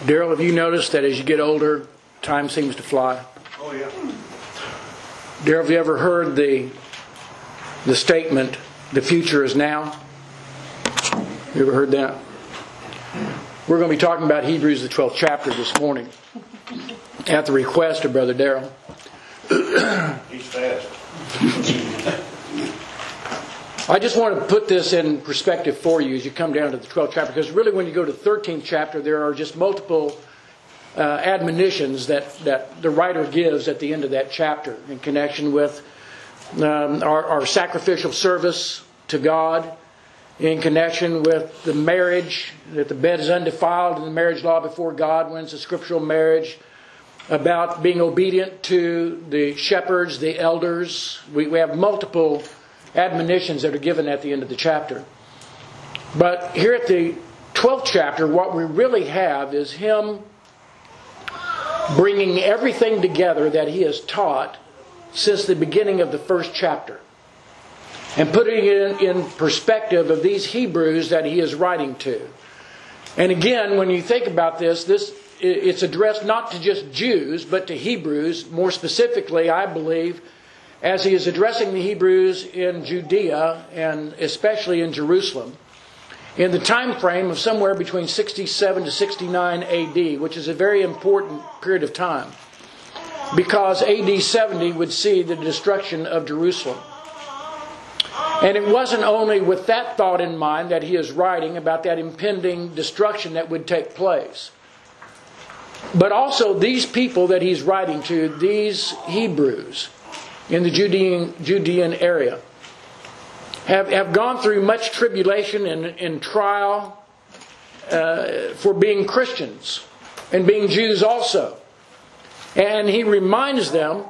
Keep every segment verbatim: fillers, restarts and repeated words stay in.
Daryl, have you noticed that as you get older, time seems to fly? Oh, yeah. Daryl, have you ever heard the the statement, the future is now? You ever heard that? We're going to be talking about Hebrews, the twelfth chapter this morning, at the request of Brother Daryl. He's fast. I just want to put this in perspective for you as you come down to the twelfth chapter, because really when you go to the thirteenth chapter, there are just multiple uh, admonitions that, that the writer gives at the end of that chapter in connection with um, our, our sacrificial service to God, in connection with the marriage, that the bed is undefiled in the marriage law before God when it's a scriptural marriage, about being obedient to the shepherds, the elders. We, we have multiple admonitions that are given at the end of the chapter. But here at the twelfth chapter, what we really have is him bringing everything together that he has taught since the beginning of the first chapter, and putting it in perspective of these Hebrews that he is writing to. And again, when you think about this, this it's addressed not to just Jews, but to Hebrews. More specifically, I believe, as he is addressing the Hebrews in Judea, and especially in Jerusalem, in the time frame of somewhere between sixty-seven to sixty-nine A D, which is a very important period of time, because A D seventy would see the destruction of Jerusalem. And it wasn't only with that thought in mind that he is writing about that impending destruction that would take place, but also these people that he's writing to, these Hebrews in the Judean, Judean area, have, have gone through much tribulation and, and trial uh, for being Christians and being Jews also. And he reminds them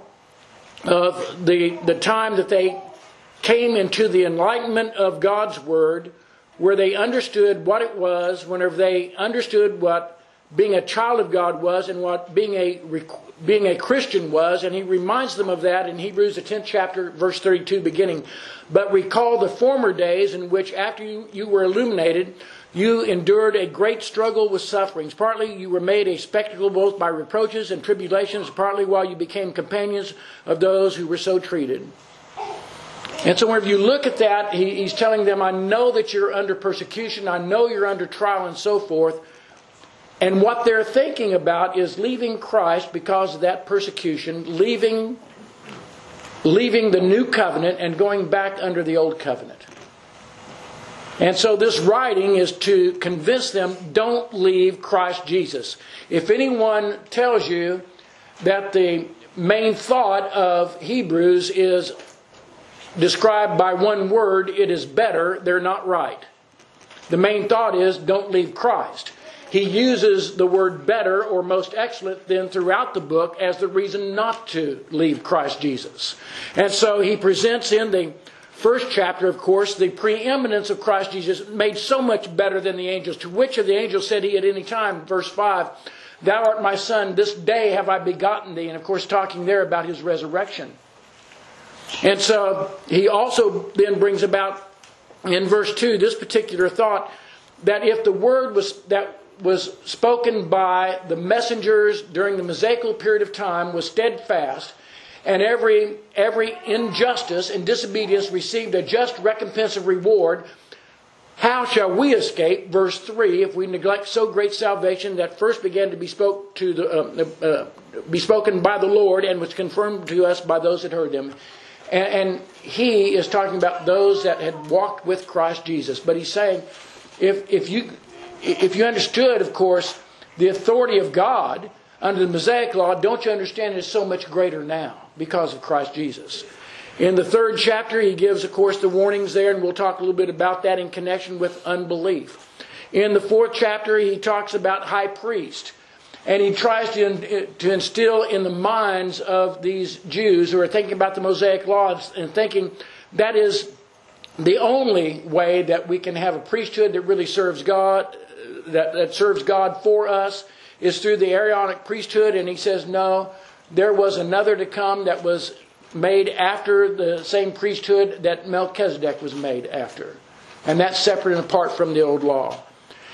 of the, the time that they came into the enlightenment of God's Word, where they understood what it was, whenever they understood what being a child of God was and what being a being a Christian was. And he reminds them of that in Hebrews, the tenth chapter, verse thirty-two, beginning. But recall the former days in which after you, you were illuminated, you endured a great struggle with sufferings. Partly you were made a spectacle both by reproaches and tribulations, partly while you became companions of those who were so treated. And so if you look at that, he, he's telling them, I know that you're under persecution, I know you're under trial and so forth. And what they're thinking about is leaving Christ because of that persecution, leaving, leaving the new covenant and going back under the old covenant. And so this writing is to convince them, don't leave Christ Jesus. If anyone tells you that the main thought of Hebrews is described by one word, it is better, they're not right. The main thought is, don't leave Christ. He uses the word better or most excellent then throughout the book as the reason not to leave Christ Jesus. And so he presents in the first chapter, of course, the preeminence of Christ Jesus made so much better than the angels. To which of the angels said he at any time, verse five, Thou art my son, this day have I begotten thee. And of course talking there about his resurrection. And so he also then brings about in verse two this particular thought, that if the word was that was spoken by the messengers during the Mosaical period of time was steadfast, and every every injustice and disobedience received a just recompense of reward, how shall we escape, verse three, if we neglect so great salvation that first began to be spoke to the uh, uh, be spoken by the Lord and was confirmed to us by those that heard them? And, and he is talking about those that had walked with Christ Jesus. But he's saying, if if you If you understood, of course, the authority of God under the Mosaic law, don't you understand it is so much greater now because of Christ Jesus? In the third chapter, he gives, of course, the warnings there, and we'll talk a little bit about that in connection with unbelief. In the fourth chapter, he talks about high priest, and he tries to, to instill in the minds of these Jews who are thinking about the Mosaic laws and thinking that is the only way that we can have a priesthood that really serves God, that, that serves God for us, is through the Aaronic priesthood. And he says, no, there was another to come that was made after the same priesthood that Melchizedek was made after. And that's separate and apart from the old law.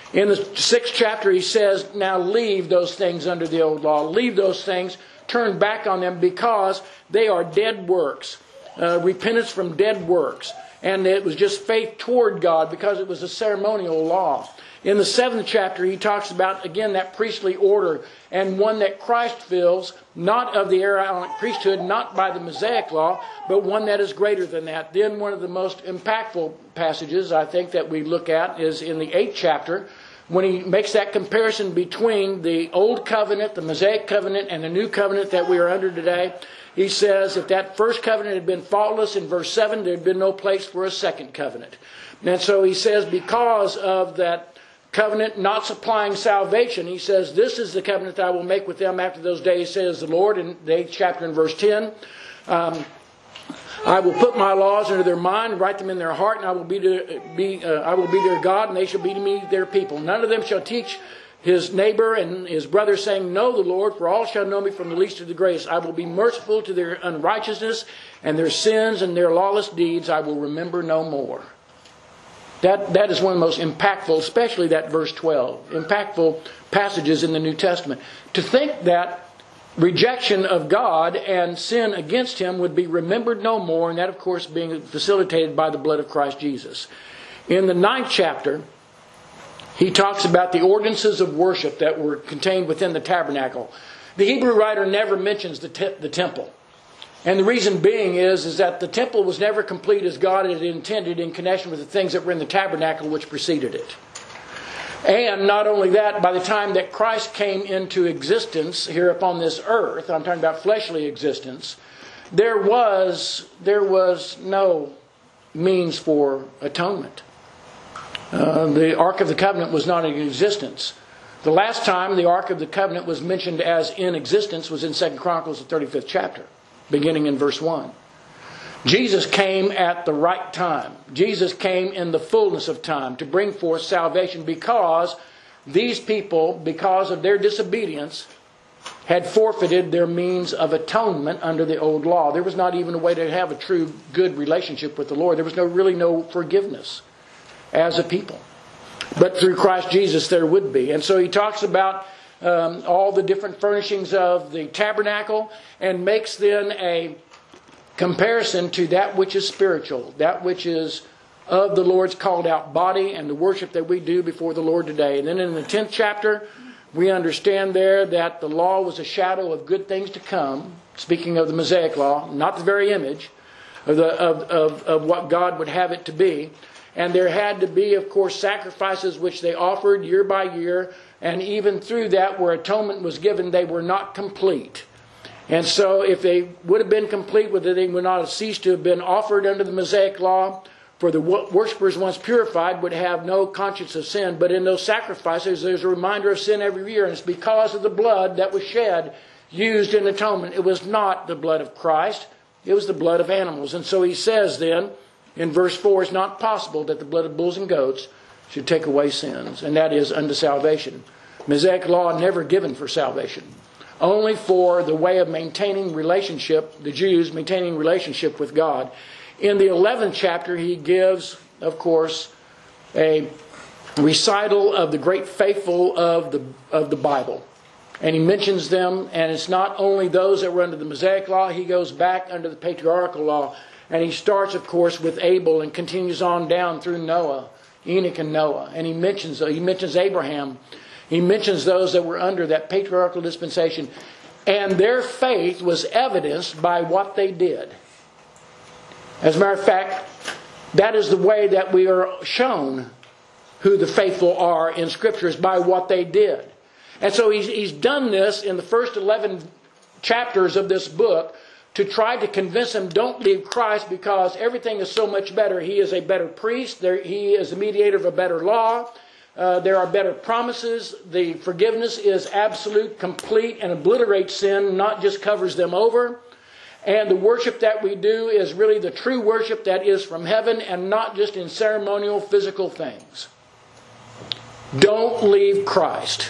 In the sixth chapter, he says, now leave those things under the old law. Leave those things, turn back on them, because they are dead works. Uh, repentance from dead works. And it was just faith toward God, because it was a ceremonial law. In the seventh chapter, he talks about, again, that priestly order, and one that Christ fills, not of the Aaronic priesthood, not by the Mosaic law, but one that is greater than that. Then one of the most impactful passages, I think, that we look at is in the eighth chapter, when he makes that comparison between the old covenant, the Mosaic covenant, and the new covenant that we are under today. He says if that first covenant had been faultless, in verse seven, there had been no place for a second covenant. And so he says because of that covenant not supplying salvation, he says, this is the covenant that I will make with them after those days, says the Lord, in the eighth chapter in verse ten. Um, I will put my laws into their mind, write them in their heart, and I will be, to, be uh, I will be their God, and they shall be to me their people. None of them shall teach his neighbor and his brother, saying, know the Lord, for all shall know me from the least to the greatest. I will be merciful to their unrighteousness, and their sins and their lawless deeds I will remember no more. That, that is one of the most impactful, especially that verse twelve, impactful passages in the New Testament. To think that rejection of God and sin against Him would be remembered no more, and that, of course, being facilitated by the blood of Christ Jesus. In the ninth chapter, he talks about the ordinances of worship that were contained within the tabernacle. The Hebrew writer never mentions the, te- the temple. And the reason being is, is that the temple was never complete as God had intended in connection with the things that were in the tabernacle which preceded it. And not only that, by the time that Christ came into existence here upon this earth, I'm talking about fleshly existence, there was, there was no means for atonement. Uh, the Ark of the Covenant was not in existence. The last time the Ark of the Covenant was mentioned as in existence was in Second Chronicles, the thirty-fifth chapter, beginning in verse one. Jesus came at the right time. Jesus came in the fullness of time to bring forth salvation, because these people, because of their disobedience, had forfeited their means of atonement under the old law. There was not even a way to have a true good relationship with the Lord. There was no really no forgiveness as a people. But through Christ Jesus there would be. And so he talks about um, all the different furnishings of the tabernacle, and makes then a comparison to that which is spiritual, that which is of the Lord's called out body, and the worship that we do before the Lord today. And then in the tenth chapter, we understand there that the law was a shadow of good things to come, speaking of the Mosaic law, not the very image of, the, of, of, of what God would have it to be. And there had to be, of course, sacrifices which they offered year by year, and even through that, where atonement was given, they were not complete. And so if they would have been complete, whether they would not have ceased to have been offered under the Mosaic law, for the worshippers once purified would have no conscience of sin. But in those sacrifices, there's a reminder of sin every year, and it's because of the blood that was shed, used in atonement. It was not the blood of Christ, it was the blood of animals. And so he says then, in verse four, it's not possible that the blood of bulls and goats should take away sins, and that is unto salvation. Mosaic law never given for salvation, only for the way of maintaining relationship, the Jews maintaining relationship with God. In the eleventh chapter, he gives, of course, a recital of the great faithful of the of the Bible. And he mentions them, and it's not only those that were under the Mosaic law, he goes back under the patriarchal law. And he starts, of course, with Abel and continues on down through Noah, Enoch and Noah. And he mentions he mentions Abraham. He mentions those that were under that patriarchal dispensation. And their faith was evidenced by what they did. As a matter of fact, that is the way that we are shown who the faithful are in Scripture, is by what they did. And so he's, he's done this in the first eleven chapters of this book, to try to convince them, don't leave Christ, because everything is so much better. He is a better priest. There, he is the mediator of a better law. Uh, there are better promises. The forgiveness is absolute, complete, and obliterates sin, not just covers them over. And the worship that we do is really the true worship that is from heaven, and not just in ceremonial, physical things. Don't leave Christ.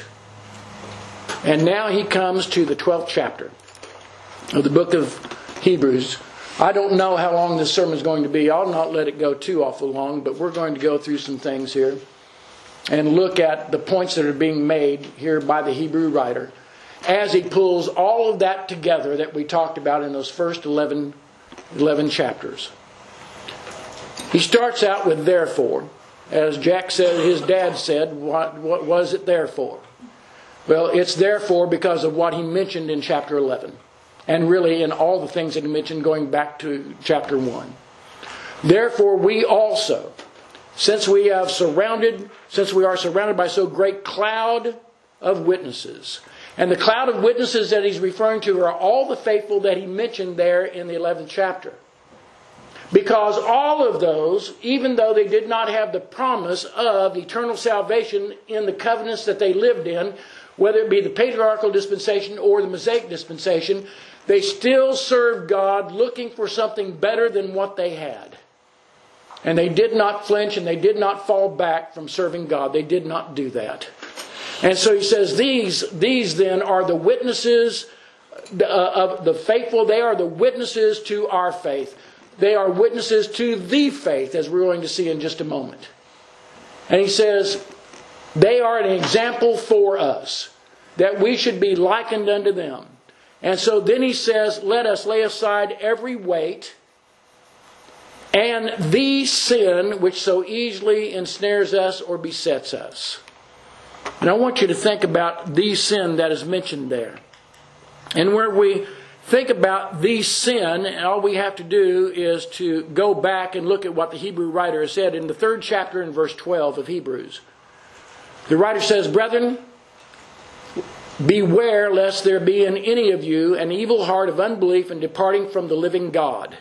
And now he comes to the twelfth chapter of the book of Hebrews. I don't know how long this sermon is going to be. I'll not let it go too awful long, but we're going to go through some things here. and look at the points that are being made here by the Hebrew writer as he pulls all of that together that we talked about in those first eleven, eleven chapters. He starts out with therefore. As Jack said, his dad said, what, what was it there for? Well, it's therefore because of what he mentioned in chapter eleven. And really in all the things that he mentioned going back to chapter one. Therefore we also, since we have surrounded, since we are surrounded by so great cloud of witnesses. And the cloud of witnesses that he's referring to are all the faithful that he mentioned there in the eleventh chapter. Because all of those, even though they did not have the promise of eternal salvation in the covenants that they lived in, whether it be the patriarchal dispensation or the Mosaic dispensation, they still served God looking for something better than what they had. And they did not flinch and they did not fall back from serving God. They did not do that. And so he says, these, these then are the witnesses of the faithful. They are the witnesses to our faith. They are witnesses to the faith, as we're going to see in just a moment. And he says, they are an example for us, that we should be likened unto them. And so then he says, let us lay aside every weight and the sin which so easily ensnares us or besets us. And I want you to think about the sin that is mentioned there. And where we think about the sin, and all we have to do is to go back and look at what the Hebrew writer has said in the third chapter in verse twelve of Hebrews. The writer says, brethren, beware lest there be in any of you an evil heart of unbelief and departing from the living God.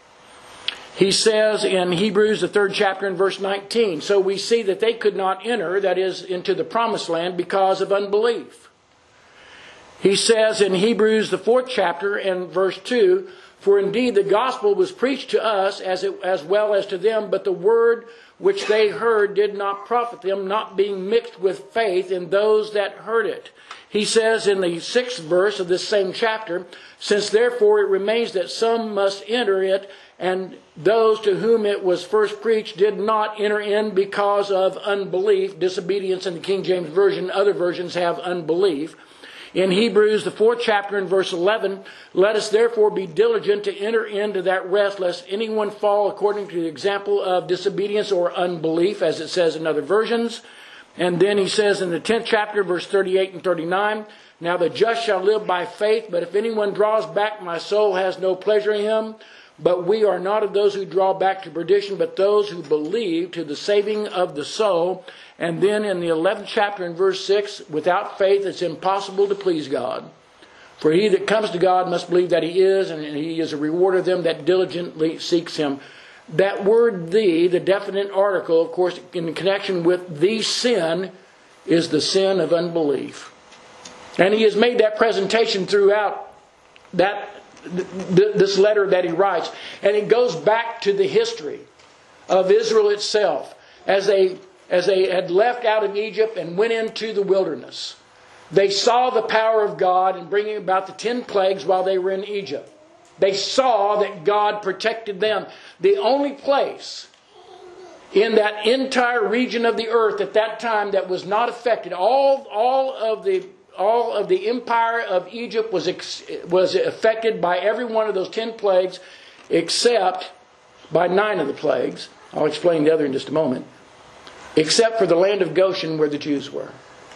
He says in Hebrews, the third chapter in verse nineteen, so we see that they could not enter, that is, into the promised land because of unbelief. He says in Hebrews, the fourth chapter and verse two, for indeed the gospel was preached to us as, it, as well as to them, but the word which they heard did not profit them, not being mixed with faith in those that heard it. He says in the sixth verse of this same chapter, since therefore it remains that some must enter it, and those to whom it was first preached did not enter in because of unbelief, disobedience in the King James Version. Other versions have unbelief. In Hebrews, the fourth chapter in verse eleven, let us therefore be diligent to enter into that rest, lest anyone fall according to the example of disobedience or unbelief, as it says in other versions. And then he says in the tenth chapter, verse thirty-eight and thirty-nine, now the just shall live by faith, but if anyone draws back, my soul has no pleasure in him. But we are not of those who draw back to perdition, but those who believe to the saving of the soul. And then in the eleventh chapter in verse six, without faith it's impossible to please God. For he that comes to God must believe that he is, and he is a rewarder of them that diligently seeks him. That word the, the definite article, of course, in connection with the sin, is the sin of unbelief. And he has made that presentation throughout that this letter that he writes. And it goes back to the history of Israel itself as they, as they had left out of Egypt and went into the wilderness. They saw the power of God in bringing about the ten plagues while they were in Egypt. They saw that God protected them. The only place in that entire region of the earth at that time that was not affected, all, all of the all of the empire of Egypt was ex, was affected by every one of those ten plagues, except by nine of the plagues. I'll explain the other in just a moment. Except for the land of Goshen where the Jews were.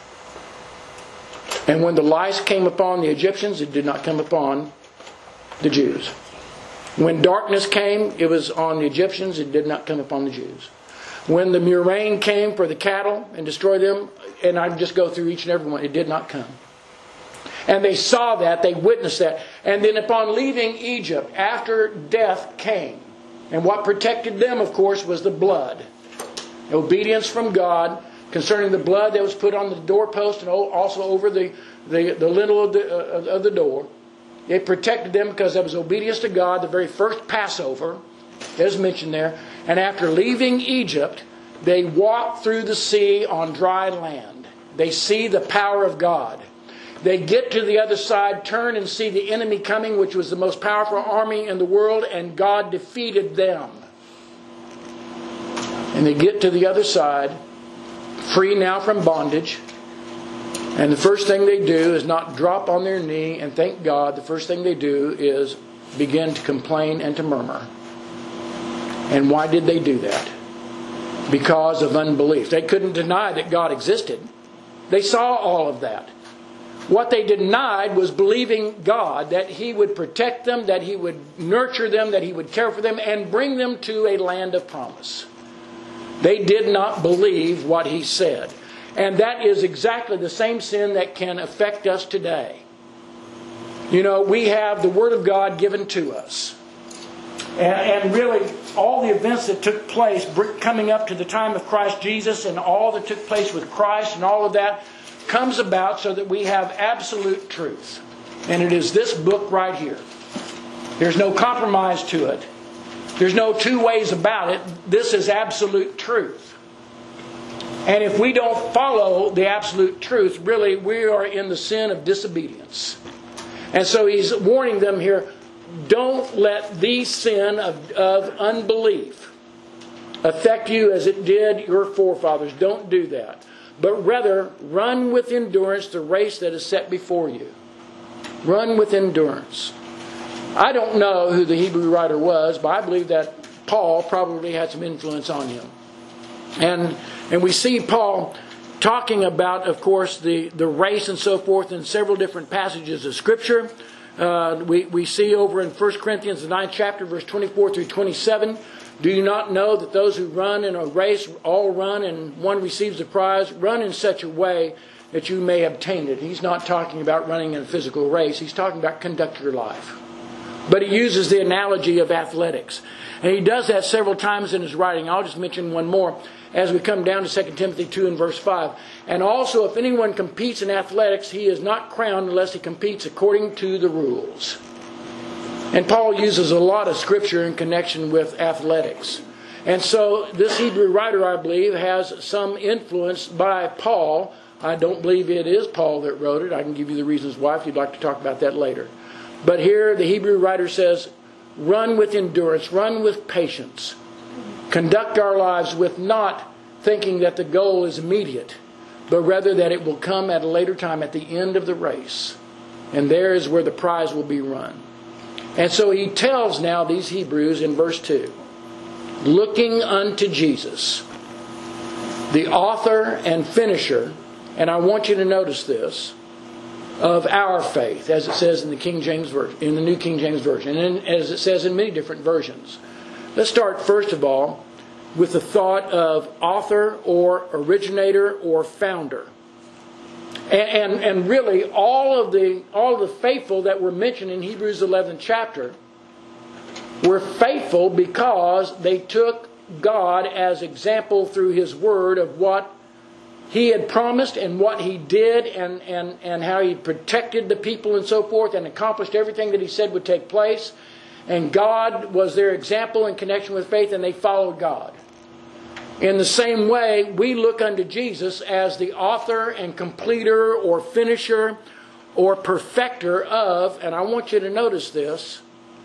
And when the lice came upon the Egyptians, it did not come upon the Jews. When darkness came, it was on the Egyptians, it did not come upon the Jews. When the murrain came for the cattle and destroyed them, and I just go through each and every one, it did not come. And they saw that, they witnessed that. And then upon leaving Egypt, after death came, and what protected them, of course, was the blood. Obedience from God concerning the blood that was put on the doorpost and also over the, the, the lintel of the, uh, of the door. It protected them because there was obedience to God, the very first Passover, as mentioned there. And after leaving Egypt, they walk through the sea on dry land. They see the power of God. They get to the other side, turn and see the enemy coming, which was the most powerful army in the world, and God defeated them. And they get to the other side, free now from bondage. And the first thing they do is not drop on their knee and thank God. The first thing they do is begin to complain and to murmur. And why did they do that? Because of unbelief. They couldn't deny that God existed. They saw all of that. What they denied was believing God, that He would protect them, that He would nurture them, that He would care for them, and bring them to a land of promise. They did not believe what He said. And that is exactly the same sin that can affect us today. You know, we have the Word of God given to us. And, and really, all the events that took place coming up to the time of Christ Jesus and all that took place with Christ and all of that comes about so that we have absolute truth. And it is this book right here. There's no compromise to it. There's no two ways about it. This is absolute truth. And if we don't follow the absolute truth, really we are in the sin of disobedience. And so he's warning them here, don't let the sin of, of unbelief affect you as it did your forefathers. Don't do that. But rather, run with endurance the race that is set before you. Run with endurance. I don't know who the Hebrew writer was, but I believe that Paul probably had some influence on him. And and we see Paul talking about, of course, the, the race and so forth in several different passages of Scripture. Uh, we, we see over in First Corinthians, the ninth chapter, verse twenty-four through twenty-seven, do you not know that those who run in a race all run and one receives the prize? Run in such a way that you may obtain it. He's not talking about running in a physical race. He's talking about conduct your life. But he uses the analogy of athletics. And he does that several times in his writing. I'll just mention one more as we come down to Second Timothy two and verse five. And also, if anyone competes in athletics, he is not crowned unless he competes according to the rules. And Paul uses a lot of Scripture in connection with athletics. And so this Hebrew writer, I believe, has some influence by Paul. I don't believe it is Paul that wrote it. I can give you the reasons why if you'd like to talk about that later. But here the Hebrew writer says, run with endurance, run with patience. Conduct our lives with not thinking that the goal is immediate, but rather that it will come at a later time at the end of the race. And there is where the prize will be run. And so he tells now these Hebrews in verse two, looking unto Jesus, the author and finisher, and I want you to notice this, of our faith, as it says in the King James Version, in the New King James Version, and as it says in many different versions. Let's start first of all with the thought of author or originator or founder. And, and, and really all of the all of the faithful that were mentioned in Hebrews eleventh chapter were faithful because they took God as example through His Word of what He had promised and what He did and, and, and how He protected the people and so forth and accomplished everything that He said would take place. And God was their example in connection with faith, and they followed God. In the same way, we look unto Jesus as the author and completer or finisher or perfecter of, and I want you to notice this,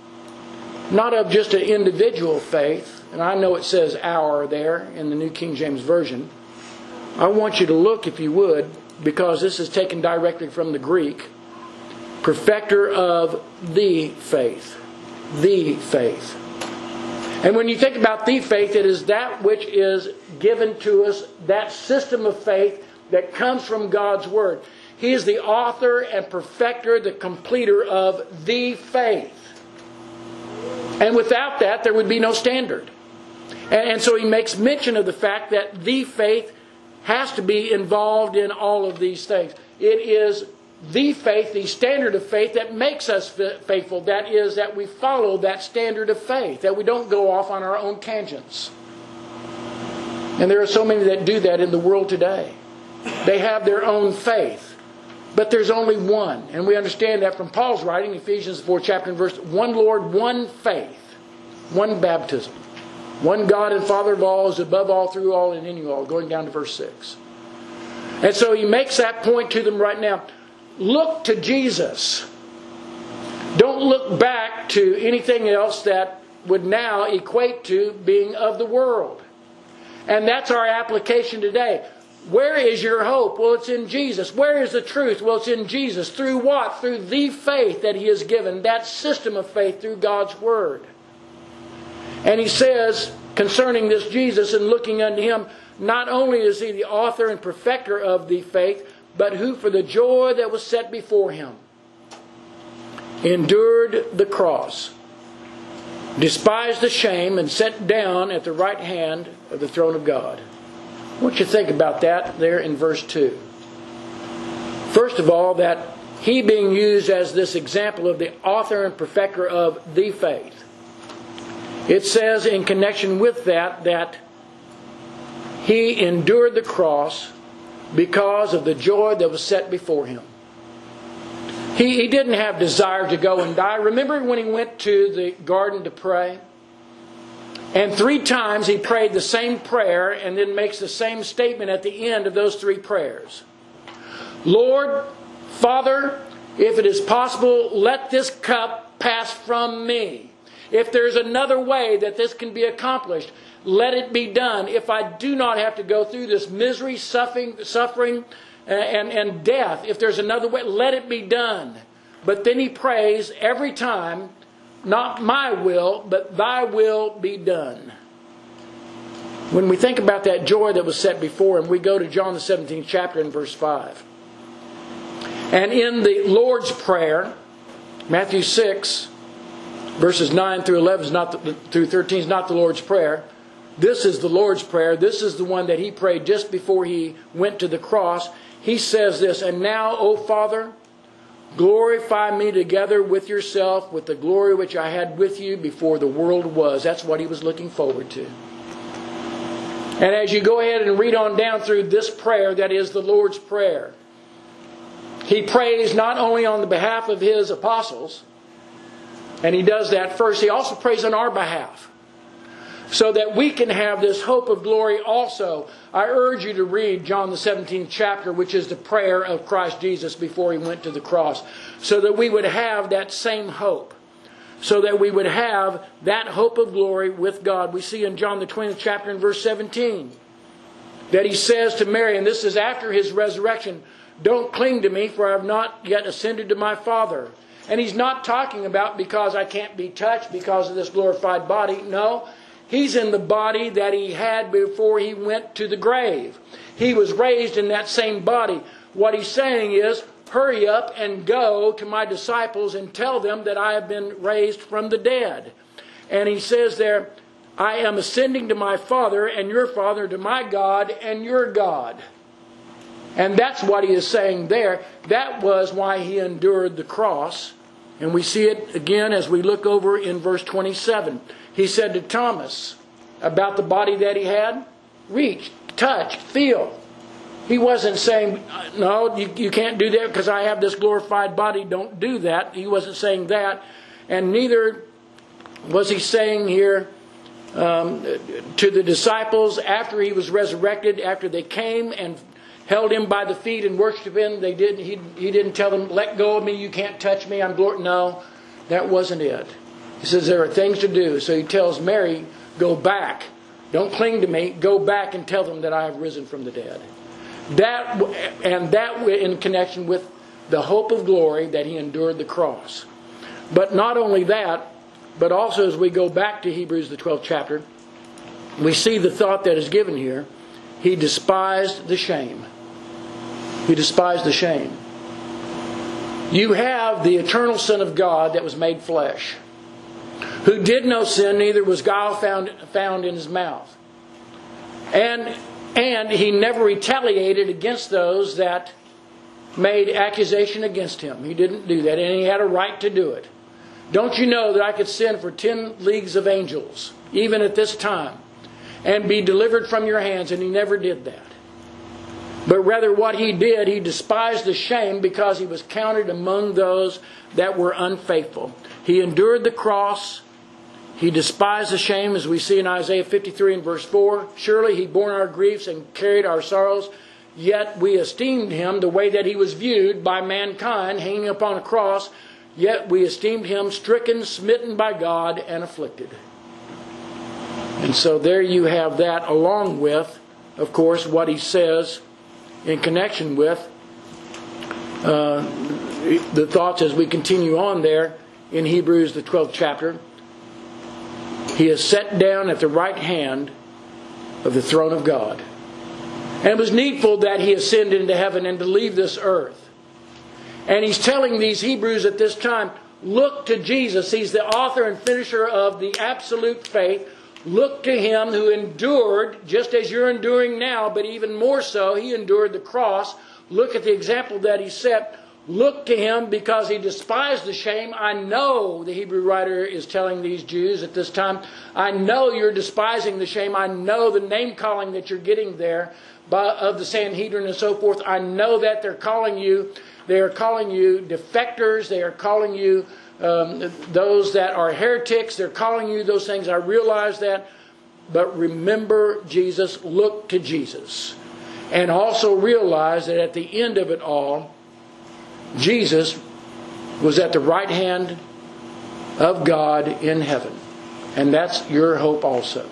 not of just an individual faith, and I know it says our there in the New King James Version. I want you to look, if you would, because this is taken directly from the Greek, perfecter of the faith. The faith. And when you think about the faith, it is that which is given to us, that system of faith that comes from God's Word. He is the author and perfecter, the completer of the faith. And without that, there would be no standard. And, and so he makes mention of the fact that the faith has to be involved in all of these things. It is the faith, the standard of faith that makes us faithful. That is, that we follow that standard of faith, that we don't go off on our own tangents. And there are so many that do that in the world today. They have their own faith, but there's only one. And we understand that from Paul's writing, Ephesians four chapter and verse, one Lord, one faith, one baptism, one God and Father of all, is above all, through all, and in you all, going down to verse six. And so he makes that point to them right now. Look to Jesus. Don't look back to anything else that would now equate to being of the world. And that's our application today. Where is your hope? Well, it's in Jesus. Where is the truth? Well, it's in Jesus. Through what? Through the faith that He has given. That system of faith through God's Word. And He says, concerning this Jesus and looking unto Him, not only is He the author and perfecter of the faith, but who for the joy that was set before Him endured the cross, despised the shame, and sat down at the right hand of the throne of God. I want you to think about that there in verse two. First of all, that He being used as this example of the author and perfecter of the faith. It says in connection with that, that He endured the cross because of the joy that was set before Him. He, he didn't have desire to go and die. Remember when He went to the garden to pray? And three times He prayed the same prayer and then makes the same statement at the end of those three prayers. Lord, Father, if it is possible, let this cup pass from me. If there's another way that this can be accomplished, let it be done. If I do not have to go through this misery, suffering, suffering and, and death, if there's another way, let it be done. But then He prays every time, not my will, but Thy will be done. When we think about that joy that was set before Him, we go to John the seventeenth chapter and verse five. And in the Lord's Prayer, Matthew six, verses nine through eleven is not the, through thirteen is not the Lord's Prayer. This is the Lord's Prayer. This is the one that He prayed just before He went to the cross. He says this, and now, O Father, glorify me together with Yourself, with the glory which I had with You before the world was. That's what He was looking forward to. And as you go ahead and read on down through this prayer, that is the Lord's Prayer, He prays not only on the behalf of His apostles, and He does that first, He also prays on our behalf, so that we can have this hope of glory also. I urge you to read John the seventeenth chapter, which is the prayer of Christ Jesus before He went to the cross, so that we would have that same hope, so that we would have that hope of glory with God. We see in John the twentieth chapter and verse seventeen that He says to Mary, and this is after His resurrection, don't cling to me, for I have not yet ascended to my Father. And He's not talking about because I can't be touched because of this glorified body. No, He's in the body that He had before He went to the grave. He was raised in that same body. What He's saying is, hurry up and go to my disciples and tell them that I have been raised from the dead. And He says there, I am ascending to my Father and your Father, to my God and your God. And that's what He is saying there. That was why He endured the cross. And we see it again as we look over in verse twenty-seven. He said to Thomas about the body that He had, reach, touch, feel. He wasn't saying, no, you, you can't do that because I have this glorified body. Don't do that. He wasn't saying that. And neither was He saying here um, to the disciples after He was resurrected, after they came and held Him by the feet and worshipped Him. They didn't. He, he didn't tell them, let go of me, you can't touch me, I'm glory. No, that wasn't it. He says there are things to do. So He tells Mary, go back. Don't cling to me. Go back and tell them that I have risen from the dead. That and that in connection with the hope of glory that He endured the cross. But not only that, but also as we go back to Hebrews the twelfth chapter, we see the thought that is given here. He despised the shame. He despised the shame. You have the eternal Son of God that was made flesh, who did no sin, neither was guile found, found in His mouth. And, and He never retaliated against those that made accusation against Him. He didn't do that, and He had a right to do it. Don't you know that I could send for ten leagues of angels, even at this time, and be delivered from your hands? And He never did that. But rather what He did, He despised the shame because He was counted among those that were unfaithful. He endured the cross. He despised the shame, as we see in Isaiah fifty-three and verse four. Surely He bore our griefs and carried our sorrows. Yet we esteemed Him the way that He was viewed by mankind, hanging upon a cross. Yet we esteemed Him stricken, smitten by God, and afflicted. And so there you have that, along with, of course, what He says in connection with uh, the thoughts as we continue on there in Hebrews, the twelfth chapter. He is set down at the right hand of the throne of God. And it was needful that He ascend into heaven and to leave this earth. And He's telling these Hebrews at this time, look to Jesus. He's the author and finisher of the absolute faith. Look to Him who endured, just as you're enduring now, but even more so, He endured the cross. Look at the example that He set. Look to Him because He despised the shame. I know, the Hebrew writer is telling these Jews at this time, I know you're despising the shame. I know the name calling that you're getting there by, of the Sanhedrin and so forth. I know that they're calling you, they are calling you defectors. They are calling you um, those that are heretics. They're calling you those things. I realize that. But remember Jesus. Look to Jesus. And also realize that at the end of it all, Jesus was at the right hand of God in heaven. And that's your hope also.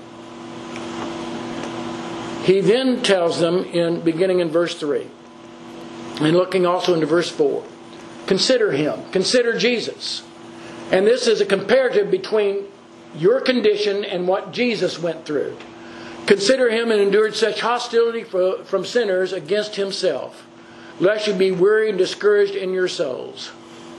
He then tells them, in beginning in verse three, and looking also into verse four, consider Him, consider Jesus. And this is a comparative between your condition and what Jesus went through. Consider Him and endured such hostility for, from sinners against Himself, lest you be weary and discouraged in your souls.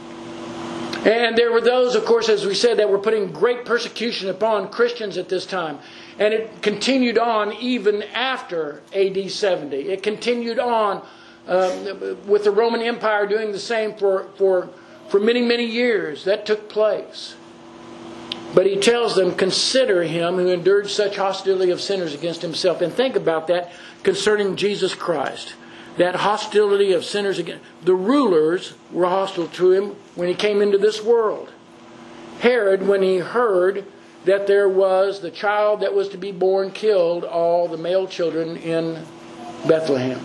And there were those, of course, as we said, that were putting great persecution upon Christians at this time. And it continued on even after A D seventy. It continued on um, with the Roman Empire doing the same for, for, for many, many years. That took place. But He tells them, consider Him who endured such hostility of sinners against Himself. And think about that concerning Jesus Christ. That hostility of sinners against... The rulers were hostile to Him when He came into this world. Herod, when he heard that there was the child that was to be born, killed all the male children in Bethlehem.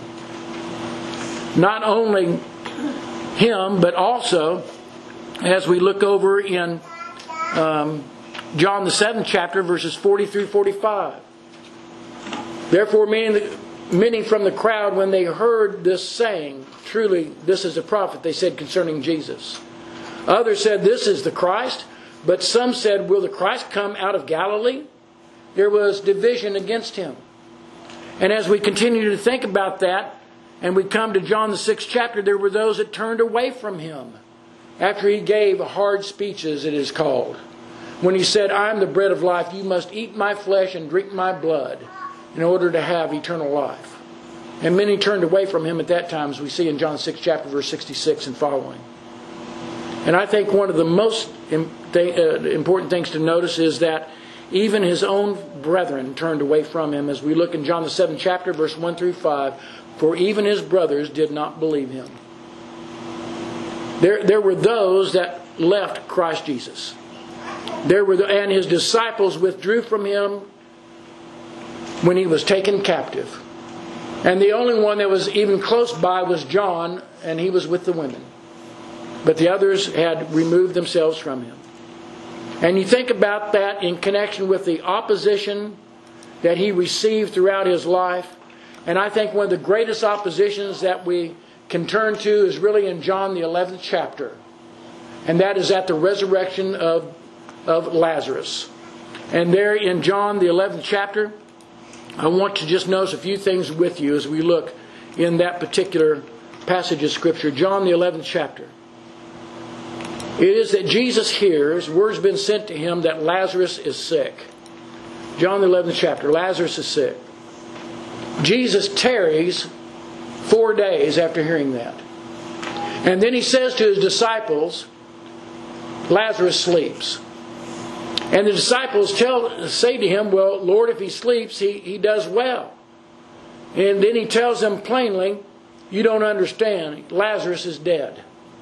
Not only him, but also, as we look over in um, John the seventh chapter, verses forty through forty-five. Therefore, many, many from the crowd, when they heard this saying, truly, this is a prophet, they said concerning Jesus. Others said, this is the Christ. But some said, will the Christ come out of Galilee? There was division against Him. And as we continue to think about that, and we come to John the sixth chapter, there were those that turned away from Him after He gave hard speeches, it is called. When He said, I am the bread of life, you must eat my flesh and drink my blood in order to have eternal life. And many turned away from Him at that time, as we see in John six chapter, verse sixty-six and following. And I think one of the most important things to notice is that even His own brethren turned away from Him, as we look in John the seventh chapter, verse one through five. For even His brothers did not believe Him. There, there were those that left Christ Jesus. There were, the, and His disciples withdrew from Him when He was taken captive. And the only one that was even close by was John, and he was with the women. But the others had removed themselves from Him. And you think about that in connection with the opposition that He received throughout His life. And I think one of the greatest oppositions that we can turn to is really in John the eleventh chapter. And that is at the resurrection of, of Lazarus. And there in John the eleventh chapter, I want to just notice a few things with you as we look in that particular passage of Scripture. John the eleventh chapter. It is that Jesus hears, word's been sent to Him that Lazarus is sick. John the eleventh chapter, Lazarus is sick. Jesus tarries four days after hearing that. And then He says to His disciples, Lazarus sleeps. And the disciples tell, say to Him, well, Lord, if he sleeps, he, he does well. And then He tells them plainly, you don't understand, Lazarus is dead.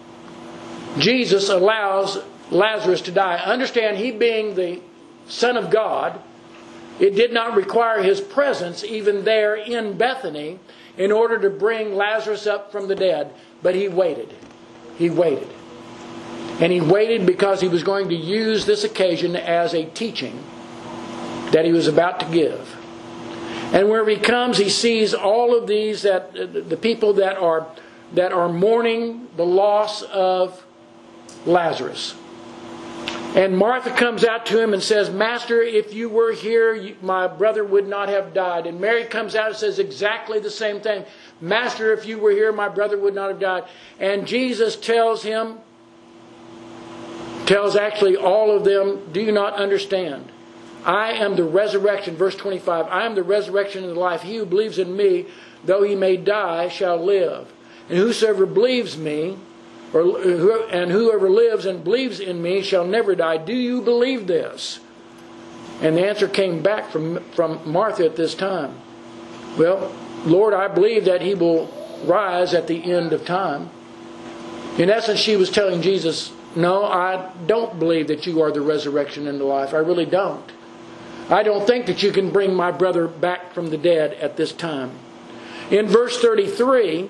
Jesus allows Lazarus to die. Understand, He being the Son of God, it did not require His presence even there in Bethany in order to bring Lazarus up from the dead. But He waited. He waited. And He waited because He was going to use this occasion as a teaching that He was about to give. And wherever he comes, he sees all of these, that the people that are that are mourning the loss of Lazarus. And Martha comes out to him and says, Master, if you were here, my brother would not have died. And Mary comes out and says exactly the same thing. Master, if you were here, my brother would not have died. And Jesus tells him, tells actually all of them, do you not understand? I am the resurrection, verse twenty-five, I am the resurrection and the life. He who believes in me, though he may die, shall live. And whosoever believes me, or and whoever lives and believes in me shall never die. Do you believe this? And the answer came back from, from Martha at this time. Well, Lord, I believe that he will rise at the end of time. In essence, she was telling Jesus, no, I don't believe that you are the resurrection and the life. I really don't. I don't think that you can bring my brother back from the dead at this time. In verse thirty-three,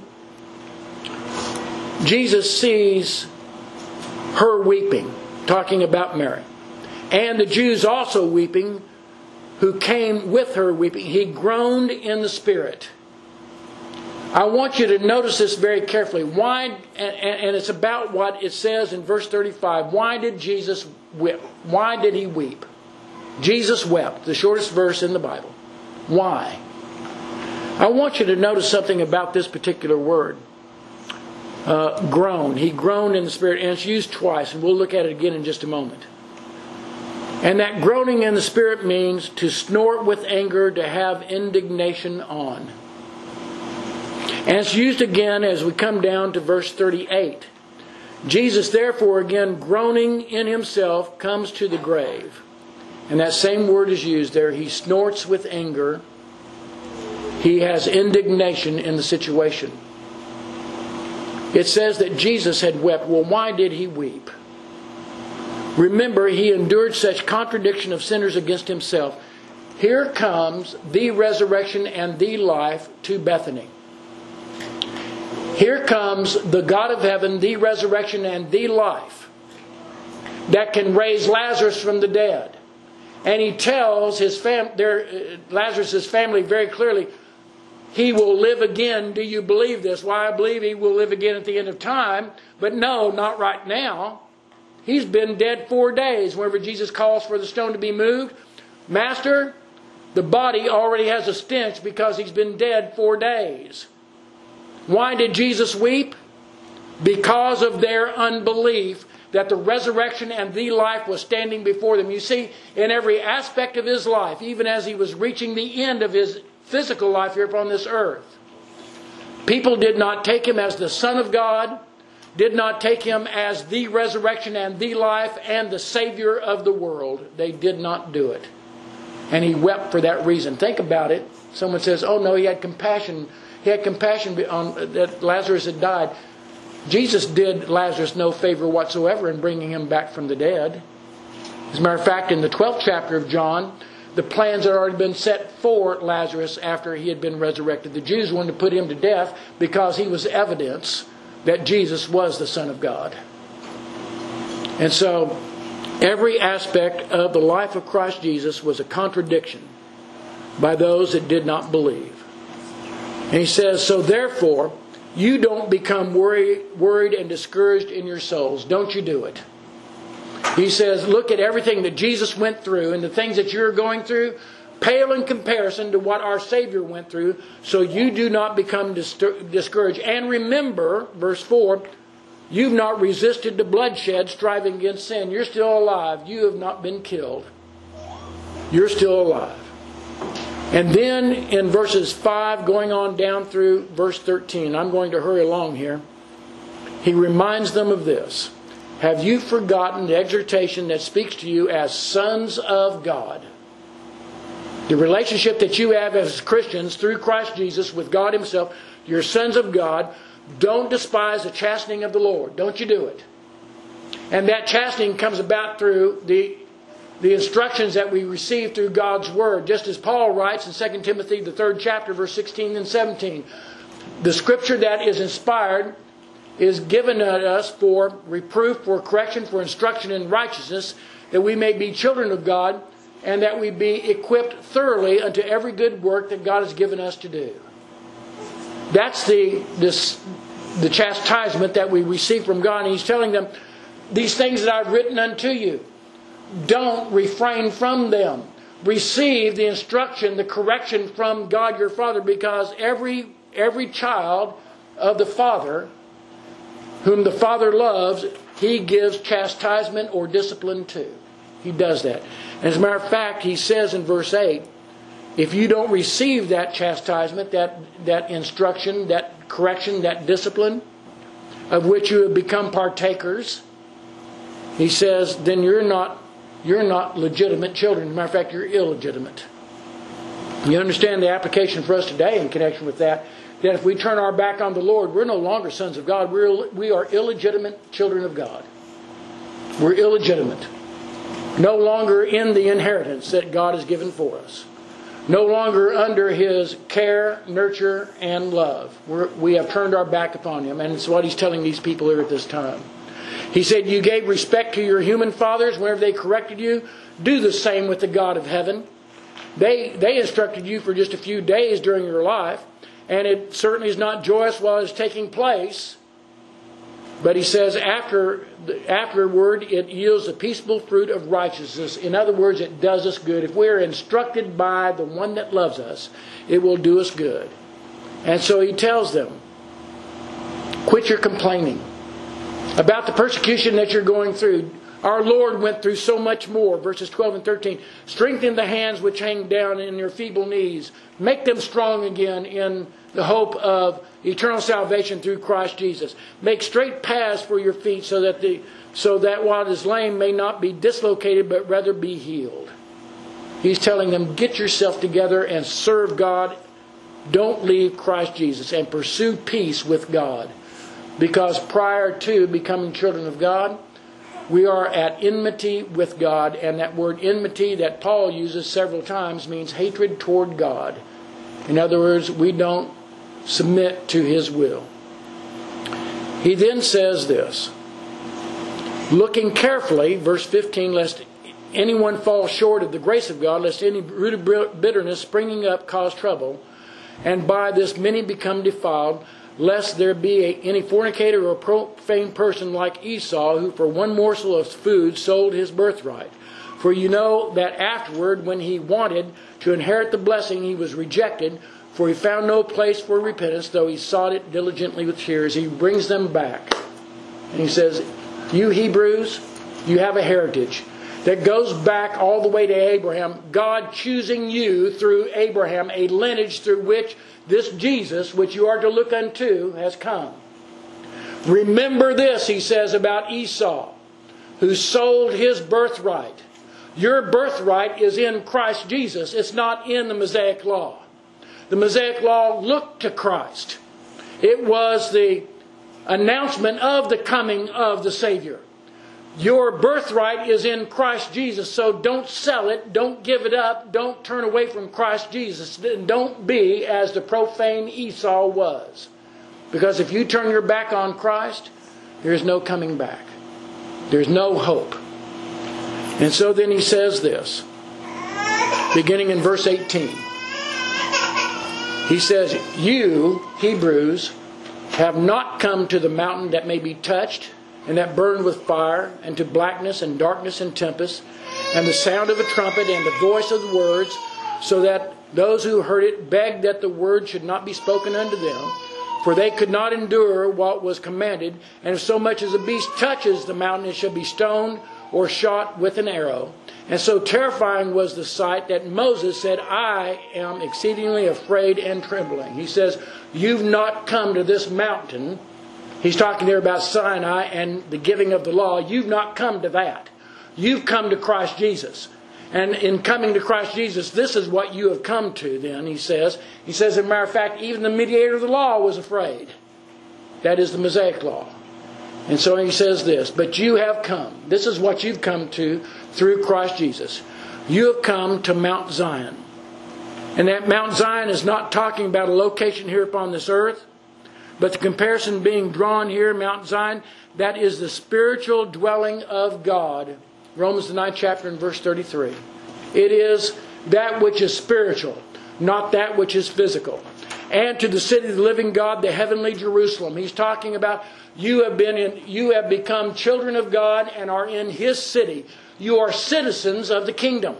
Jesus sees her weeping, talking about Mary. And the Jews also weeping, who came with her weeping. He groaned in the spirit. I want you to notice this very carefully. Why, and, and it's about what it says in verse thirty-five. Why did Jesus weep? Why did he weep? Jesus wept, the shortest verse in the Bible. Why? I want you to notice something about this particular word. Uh, groan. He groaned in the spirit, and it's used twice, and we'll look at it again in just a moment. And that groaning in the spirit means to snort with anger, to have indignation on. And it's used again as we come down to verse thirty-eight. Jesus, therefore, again groaning in himself, comes to the grave. And that same word is used there. He snorts with anger. He has indignation in the situation. It says that Jesus had wept. Well, why did he weep? Remember, he endured such contradiction of sinners against himself. Here comes the resurrection and the life to Bethany. Here comes the God of heaven, the resurrection and the life, that can raise Lazarus from the dead. And he tells his fam- their, uh, Lazarus' family very clearly, he will live again. Do you believe this? Why, I believe he will live again at the end of time. But no, not right now. He's been dead four days. Whenever Jesus calls for the stone to be moved, Master, the body already has a stench because he's been dead four days. Why did Jesus weep? Because of their unbelief that the resurrection and the life was standing before them. You see, in every aspect of his life, even as he was reaching the end of his physical life here upon this earth, people did not take him as the Son of God, did not take him as the resurrection and the life and the Savior of the world. They did not do it. And he wept for that reason. Think about it. Someone says, oh no, he had compassion. He had compassion on that Lazarus had died. Jesus did Lazarus no favor whatsoever in bringing him back from the dead. As a matter of fact, in the twelfth chapter of John, the plans had already been set for Lazarus after he had been resurrected. The Jews wanted to put him to death because he was evidence that Jesus was the Son of God. And so, every aspect of the life of Christ Jesus was a contradiction by those that did not believe. And he says, so therefore, you don't become worried, worried and discouraged in your souls. Don't you do it. He says, look at everything that Jesus went through and the things that you're going through, pale in comparison to what our Savior went through, so you do not become dis- discouraged. And remember, verse four, you've not resisted the bloodshed, striving against sin. You're still alive. You have not been killed. You're still alive. And then in verses five, going on down through verse thirteen, I'm going to hurry along here, he reminds them of this. Have you forgotten the exhortation that speaks to you as sons of God? The relationship that you have as Christians through Christ Jesus with God himself, you're sons of God. Don't despise the chastening of the Lord. Don't you do it. And that chastening comes about through the The instructions that we receive through God's Word. Just as Paul writes in Second Timothy, the third chapter, verse sixteen and seventeen. The Scripture that is inspired is given to us for reproof, for correction, for instruction in righteousness, that we may be children of God, and that we be equipped thoroughly unto every good work that God has given us to do. That's the this the chastisement that we receive from God. And He's telling them, these things that I've written unto you, don't refrain from them. Receive the instruction, the correction from God your Father, because every every child of the Father, whom the Father loves, He gives chastisement or discipline to. He does that. And as a matter of fact, He says in verse eight, if you don't receive that chastisement, that, that instruction, that correction, that discipline, of which you have become partakers, He says, then you're not you're not legitimate children. As a matter of fact, you're illegitimate. You understand the application for us today in connection with that, that if we turn our back on the Lord, we're no longer sons of God. We're, we are illegitimate children of God. We're illegitimate. No longer in the inheritance that God has given for us. No longer under His care, nurture, and love. We're, we have turned our back upon Him. And it's what He's telling these people here at this time. He said, you gave respect to your human fathers whenever they corrected you. Do the same with the God of heaven. They, they instructed you for just a few days during your life. And it certainly is not joyous while it's taking place. But He says, after afterward, it yields the peaceable fruit of righteousness. In other words, it does us good. If we are instructed by the one that loves us, it will do us good. And so He tells them, quit your complaining about the persecution that you're going through. Our Lord went through so much more. Verses twelve and thirteen. Strengthen the hands which hang down in your feeble knees. Make them strong again in the hope of eternal salvation through Christ Jesus. Make straight paths for your feet so that the so that what is lame may not be dislocated but rather be healed. He's telling them, get yourself together and serve God. Don't leave Christ Jesus, and pursue peace with God. Because prior to becoming children of God, we are at enmity with God. And that word enmity that Paul uses several times means hatred toward God. In other words, we don't submit to His will. He then says this, looking carefully, verse fifteen, lest anyone fall short of the grace of God, lest any root of bitterness springing up cause trouble, and by this many become defiled, lest there be a, any fornicator or profane person like Esau, who for one morsel of food sold his birthright. For you know that afterward, when he wanted to inherit the blessing, he was rejected, for he found no place for repentance, though he sought it diligently with tears. He brings them back. And he says, you Hebrews, you have a heritage that goes back all the way to Abraham. God choosing you through Abraham, a lineage through which this Jesus, which you are to look unto, has come. Remember this, he says about Esau, who sold his birthright. Your birthright is in Christ Jesus. It's not in the Mosaic Law. The Mosaic Law looked to Christ. It was the announcement of the coming of the Savior. Your birthright is in Christ Jesus, so don't sell it, don't give it up, don't turn away from Christ Jesus. Don't be as the profane Esau was. Because if you turn your back on Christ, there's no coming back. There's no hope. And so then he says this, beginning in verse eighteen. He says, you, Hebrews, have not come to the mountain that may be touched, and that burned with fire, and to blackness and darkness and tempest, and the sound of a trumpet and the voice of the words, so that those who heard it begged that the word should not be spoken unto them, for they could not endure what was commanded. And if so much as a beast touches the mountain, it shall be stoned or shot with an arrow. And so terrifying was the sight that Moses said, I am exceedingly afraid and trembling. He says, you've not come to this mountain. He's talking there about Sinai and the giving of the law. You've not come to that. You've come to Christ Jesus. And in coming to Christ Jesus, this is what you have come to then, he says. He says, as a matter of fact, even the mediator of the law was afraid. That is the Mosaic Law. And so he says this, but you have come. This is what you've come to through Christ Jesus. You have come to Mount Zion. And that Mount Zion is not talking about a location here upon this earth. But the comparison being drawn here, Mount Zion, that is the spiritual dwelling of God. Romans the ninth chapter and verse thirty-three. It is that which is spiritual, not that which is physical. And to the city of the living God, the heavenly Jerusalem. He's talking about you have been in, you have become children of God and are in His city. You are citizens of the kingdom.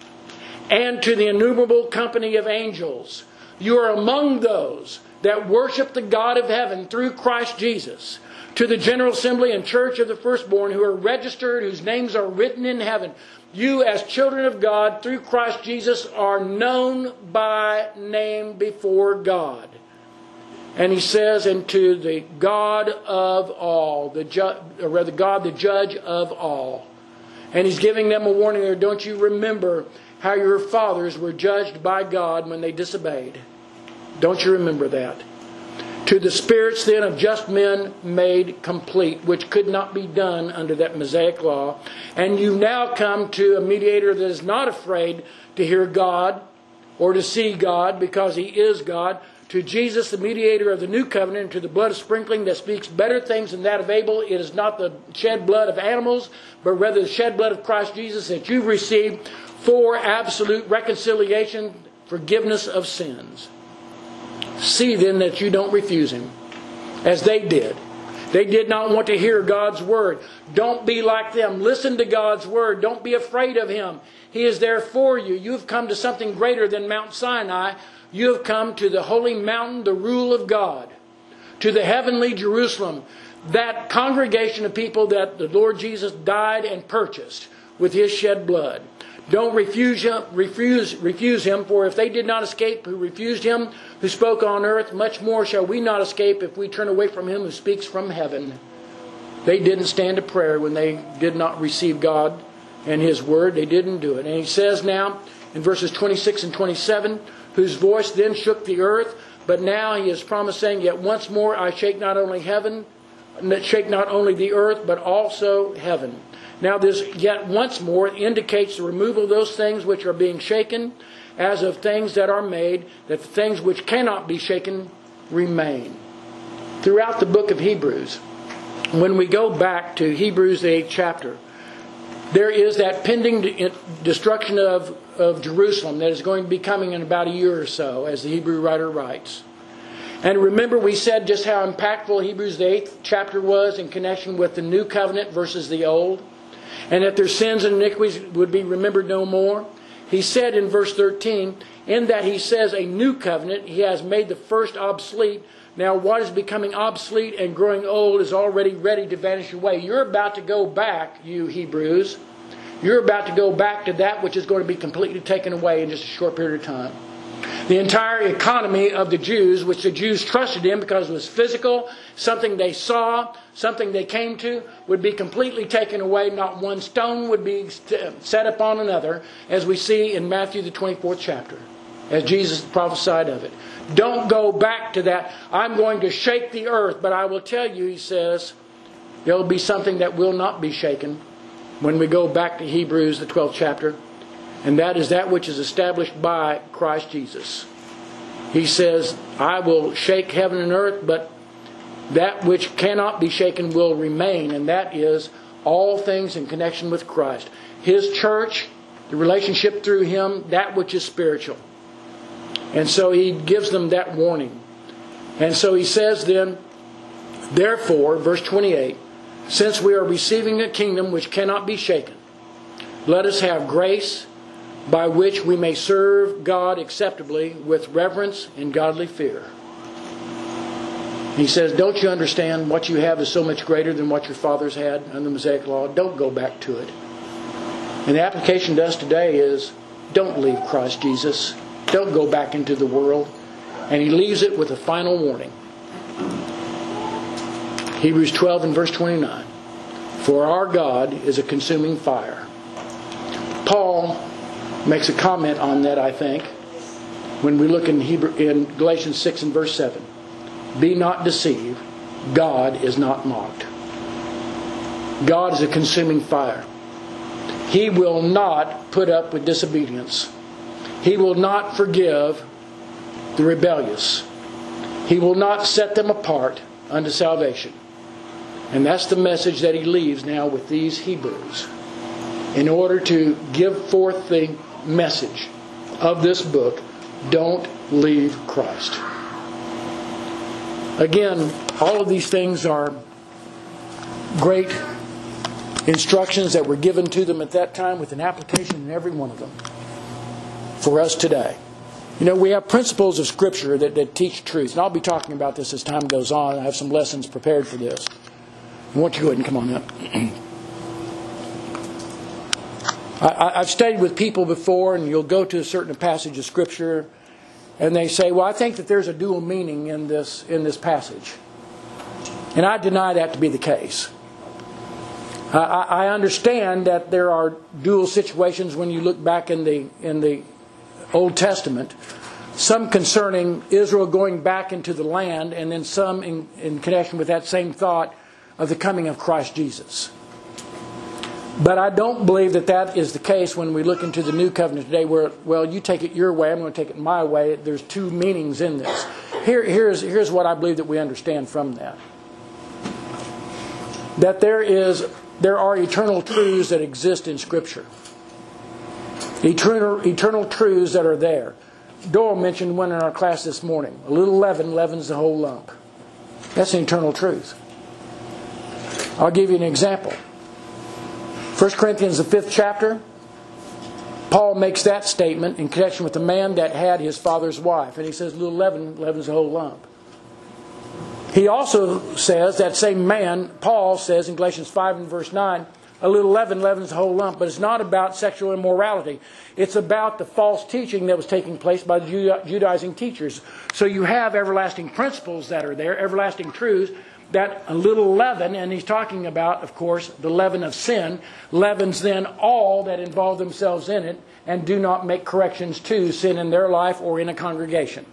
And to the innumerable company of angels. You are among those that worship the God of heaven through Christ Jesus. To the general assembly and church of the firstborn who are registered, whose names are written in heaven. You as children of God through Christ Jesus are known by name before God. And he says, and to the God of all, the ju- or rather God the judge of all. And he's giving them a warning there. Don't you remember how your fathers were judged by God when they disobeyed? Don't you remember that? To the spirits then of just men made complete, which could not be done under that Mosaic law. And you now come to a mediator that is not afraid to hear God or to see God, because He is God. To Jesus, the mediator of the new covenant, and to the blood of sprinkling that speaks better things than that of Abel. It is not the shed blood of animals, but rather the shed blood of Christ Jesus that you've received for absolute reconciliation, forgiveness of sins. See then that you don't refuse Him, as they did. They did not want to hear God's word. Don't be like them. Listen to God's word. Don't be afraid of Him. He is there for you. You've come to something greater than Mount Sinai. You have come to the holy mountain, the rule of God, to the heavenly Jerusalem, that congregation of people that the Lord Jesus died and purchased with His shed blood. Don't refuse him, refuse, refuse him, for if they did not escape who refused Him, who spoke on earth, much more shall we not escape if we turn away from Him who speaks from heaven. They didn't stand a prayer when they did not receive God and His word. They didn't do it. And he says now in verses twenty-six and twenty-seven, whose voice then shook the earth, but now He is promised, saying, yet once more I shake not only heaven, shake not only the earth, but also heaven. Now this yet once more indicates the removal of those things which are being shaken, as of things that are made, that the things which cannot be shaken remain. Throughout the book of Hebrews, when we go back to Hebrews the eighth chapter, there is that pending destruction of, of Jerusalem that is going to be coming in about a year or so, as the Hebrew writer writes. And remember, we said just how impactful Hebrews the eighth chapter was in connection with the new covenant versus the old, and that their sins and iniquities would be remembered no more. He said in verse thirteen, in that He says a new covenant, He has made the first obsolete. Now what is becoming obsolete and growing old is already ready to vanish away. You're about to go back, you Hebrews. You're about to go back to that which is going to be completely taken away in just a short period of time. The entire economy of the Jews, which the Jews trusted in because it was physical, something they saw, something they came to, would be completely taken away. Not one stone would be set upon another, as we see in Matthew the twenty-fourth chapter, as Jesus prophesied of it. Don't go back to that. I'm going to shake the earth, but I will tell you, He says, there will be something that will not be shaken when we go back to Hebrews the twelfth chapter. And that is that which is established by Christ Jesus. He says, I will shake heaven and earth, but that which cannot be shaken will remain. And that is all things in connection with Christ. His church, the relationship through Him, that which is spiritual. And so He gives them that warning. And so He says then, therefore, verse twenty-eight, since we are receiving a kingdom which cannot be shaken, let us have grace by which we may serve God acceptably with reverence and godly fear. He says, don't you understand what you have is so much greater than what your fathers had under the Mosaic law? Don't go back to it. And the application to us today is, don't leave Christ Jesus. Don't go back into the world. And He leaves it with a final warning. Hebrews twelve and verse twenty-nine. For our God is a consuming fire. Paul makes a comment on that, I think, when we look in Hebrew, in Galatians six and verse seven. Be not deceived. God is not mocked. God is a consuming fire. He will not put up with disobedience. He will not forgive the rebellious. He will not set them apart unto salvation. And that's the message that he leaves now with these Hebrews, in order to give forth the message of this book, don't leave Christ. Again, all of these things are great instructions that were given to them at that time with an application in every one of them for us today. You know, we have principles of Scripture that, that teach truth. And I'll be talking about this as time goes on. I have some lessons prepared for this. I want you to go ahead and come on up. I, I've studied with people before, and you'll go to a certain passage of Scripture, and they say, well, I think that there's a dual meaning in this in this passage. And I deny that to be the case. I, I understand that there are dual situations when you look back in the in the Old Testament, some concerning Israel going back into the land, and then some in, in connection with that same thought of the coming of Christ Jesus. But I don't believe that that is the case when we look into the New Covenant today where, well, you take it your way, I'm going to take it my way. There's two meanings in this. Here, here's, here's what I believe that we understand from that. That there is, there are eternal truths that exist in Scripture. Eternal, eternal truths that are there. Doyle mentioned one in our class this morning. A little leaven leavens the whole lump. That's an eternal truth. I'll give you an example. First Corinthians, the fifth chapter, Paul makes that statement in connection with the man that had his father's wife. And he says, little leaven leavens the whole lump. He also says, that same man, Paul says in Galatians five and verse nine, a little leaven leavens the whole lump. But it's not about sexual immorality. It's about the false teaching that was taking place by the Judaizing teachers. So you have everlasting principles that are there, everlasting truths, that a little leaven, and he's talking about, of course, the leaven of sin, leavens then all that involve themselves in it and do not make corrections to sin in their life or in a congregation.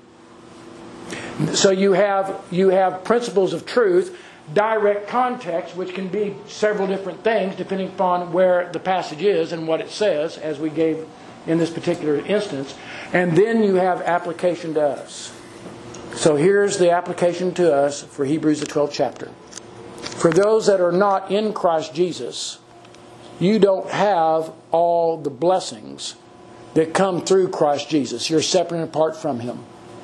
So you have you have principles of truth, direct context, which can be several different things depending upon where the passage is and what it says, as we gave in this particular instance. And then you have application to us. So here's the application to us for Hebrews the twelfth chapter. For those that are not in Christ Jesus, you don't have all the blessings that come through Christ Jesus. You're separate and apart from Him.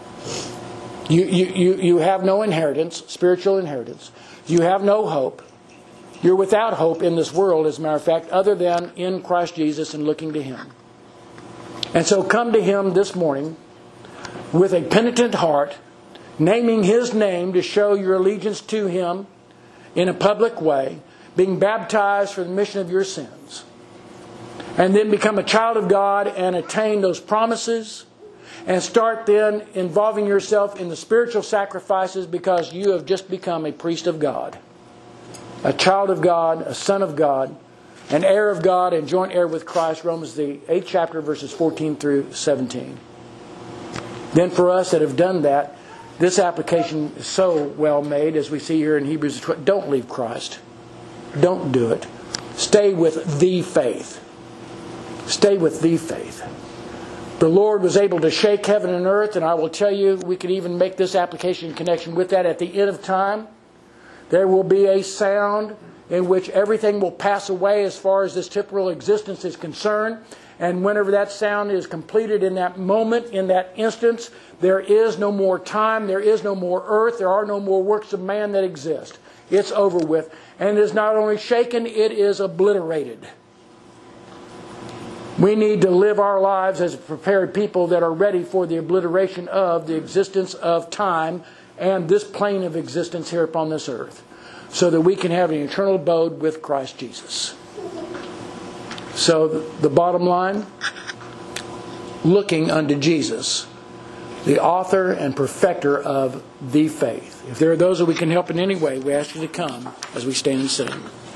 You, you, you, you have no inheritance, spiritual inheritance. You have no hope. You're without hope in this world, as a matter of fact, other than in Christ Jesus and looking to Him. And so come to Him this morning with a penitent heart, naming His name to show your allegiance to Him in a public way, being baptized for the remission of your sins, and then become a child of God and attain those promises, and start then involving yourself in the spiritual sacrifices because you have just become a priest of God, a child of God, a son of God, an heir of God, and joint heir with Christ, Romans the eighth chapter, verses fourteen through seventeen. Then for us that have done that, this application is so well made, as we see here in Hebrews twelve. Don't leave Christ. Don't do it. Stay with the faith. Stay with the faith. The Lord was able to shake heaven and earth, and I will tell you, we could even make this application in connection with that. At the end of time, there will be a sound in which everything will pass away as far as this temporal existence is concerned. And whenever that sound is completed in that moment, in that instance, there is no more time, there is no more earth, there are no more works of man that exist. It's over with. And it is not only shaken, it is obliterated. We need to live our lives as a prepared people that are ready for the obliteration of the existence of time and this plane of existence here upon this earth, so that we can have an eternal abode with Christ Jesus. So the bottom line, looking unto Jesus, the author and perfecter of the faith. If there are those that we can help in any way, we ask you to come as we stand and sing.